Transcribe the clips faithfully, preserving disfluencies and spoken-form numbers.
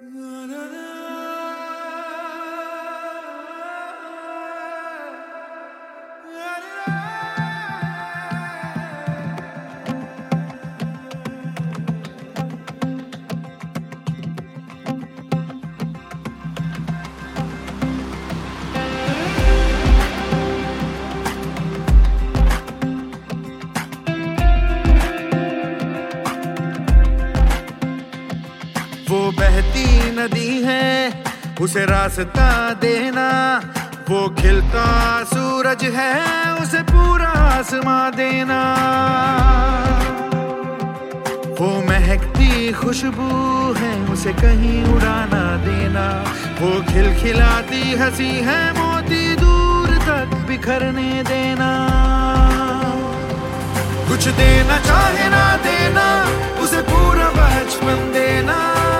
वो बहती नदी है, उसे रास्ता देना। वो खिलता सूरज है, उसे पूरा आसमां देना। वो महकती खुशबू है, उसे कहीं उड़ाना देना। वो खिलखिलाती हंसी है, मोती दूर तक बिखरने देना। कुछ देना चाहे ना देना, उसे पूरा बचपन देना।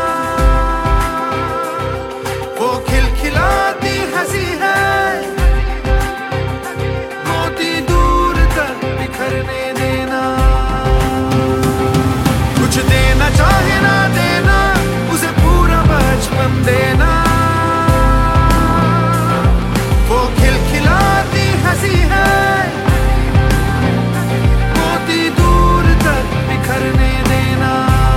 वो खिलखिलाती हंसी है, मोती दूर तक बिखरने देना। कुछ देना चाहे ना देना, उसे पूरा बचपन देना। वो खिलखिलाती हंसी है, मोती दूर तक बिखरने देना।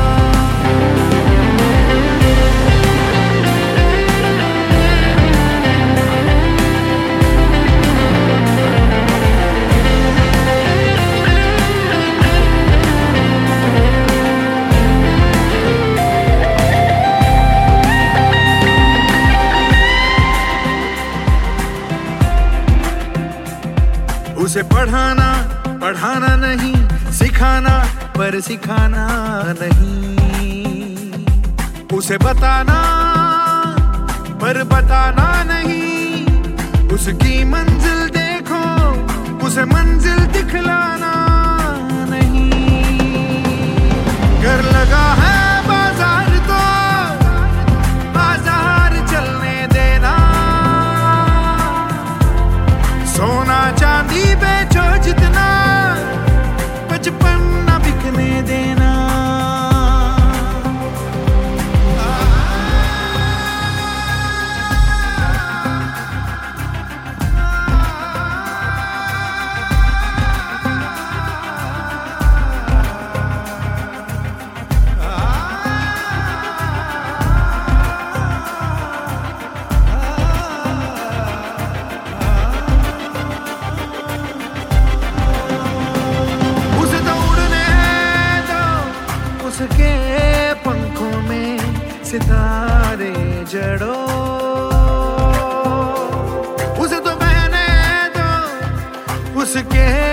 उसे पढ़ाना पढ़ाना नहीं, सिखाना पर सिखाना नहीं। उसे बताना पर बताना नहीं। उसकी मंजिल देखो, उसे मंजिल दिखलाना नहीं। घर लगा है बाजार तो बाजार चलने देना। सोना चांदी बेचो जितना, बचपन न बिकने देना। उसके पंखों में सितारे जड़ो। उसे तो बहने दो, उसके